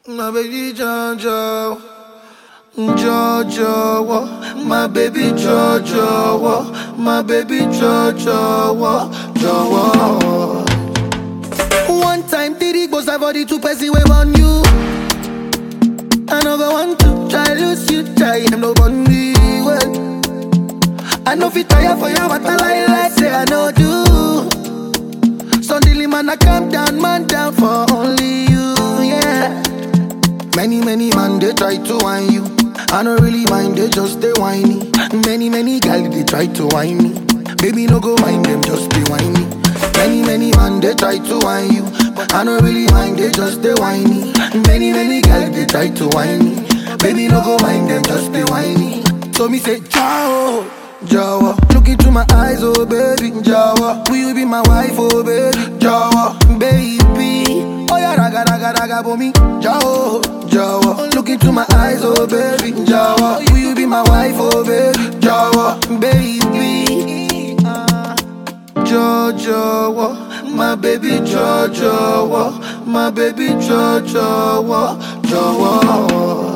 My baby Jojo, Jojo, my baby Jojo, my baby Jojo, Jojo. One time, Diddy goes for the two person wave on you. I never want to try lose you, try him no bunny well. I know fit tire for you, but I like say I know do. Suddenly man, I calm down, man down for only you, yeah. Many man they try to whine you. I don't really mind, they just they whiny. Many girls they try to whine me. Baby no go mind them, just they whiny. Many man they try to whine you, but I don't really mind, they just they whiny. Many girls they try to whine me. Baby no go mind them, just they whiny. So me say ciao, Jawa. Look into my eyes, oh baby, Jawa. Will you be my wife, oh baby, Jawa, baby? Oh yeah, raga for me, Jawa, Jawa. Look into my eyes, oh baby, Jawa. Will you be my wife, oh baby, Jawa, baby? Jojo, my baby Jojo, my baby Jojo, Jojo.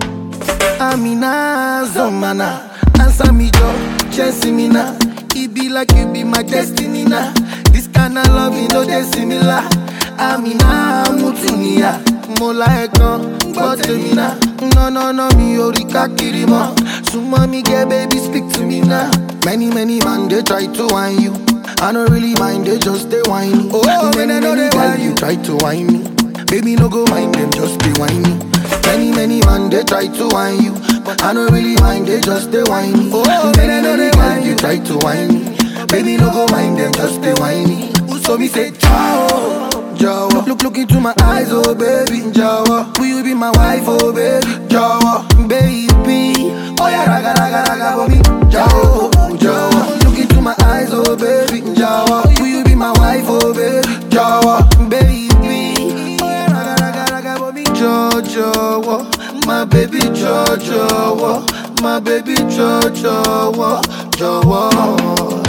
Amina Zomana, answer me Jo, chasing me now. It be like you be my destiny now. This kind of love, you know they similar. Amina Mutinia, Mola Ekon, Botemina. No, me Orika Kirima. So mommy get baby, speak to me now. Many man they try to whine you. I don't really mind, they just they whiny. Oh, many girl you try to whine me. Baby no go mind them, just be whiny. Many man they try to whine you, but I don't really mind, they just they whiny. Oh, many girl you try to whine me. Baby no go mind them, just they whiny. So me say ciao, Jawa. Look into my eyes, oh baby, Jawa. Will you be my wife, oh baby, Jawa, baby? Oh yeah, raga for me, Jawa. Look into my eyes, oh baby, Jawa. Will you be my wife, oh baby, Jawa, baby? Oh yeah, raga for me, Jojo, my baby Jojo, my baby Jojo, Jojo.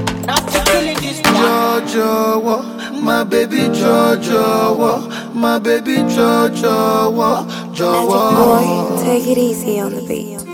Jojo, my baby Jojo, my baby Jojo, Jojo. Magic boy, take it easy on the beat.